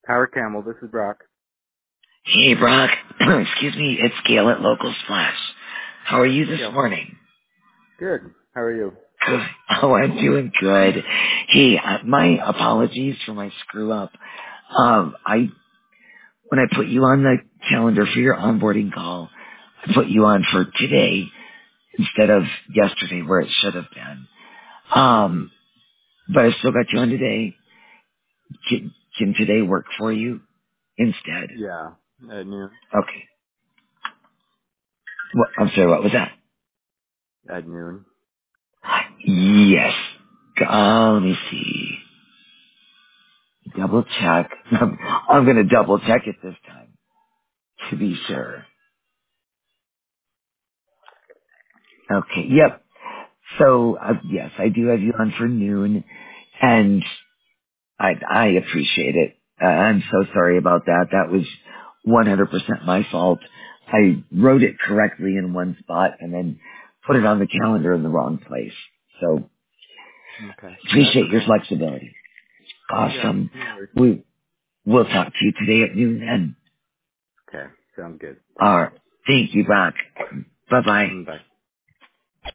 Howard Camel, this is Brock. Hey, Brock. Excuse me. It's Gail at Local Splash. How are you Hey, this Gail. morning? Good. How are you? Good. Oh, I'm doing good. Hey, my apologies for my screw up. When I put you on the calendar for your onboarding call, I put you on for today instead of yesterday where it should have been. Mm-hmm. But I still got you on today. Can today work for you instead? Yeah. At noon. Okay. I'm sorry, what was that? At noon. Yes. Let me see. Double check. I'm going to double check it this time to be sure. Okay. Yep. So yes, I do have you on for noon, and I appreciate it. I'm so sorry about that. That was 100% my fault. I wrote it correctly in one spot and then put it on the calendar in the wrong place. So Okay. That's appreciate your okay. flexibility. Yeah. Awesome. No worries. We'll talk to you today at noon then. Okay. Sounds good. All Thanks. right. Thank you, Brock. Bye bye. Bye.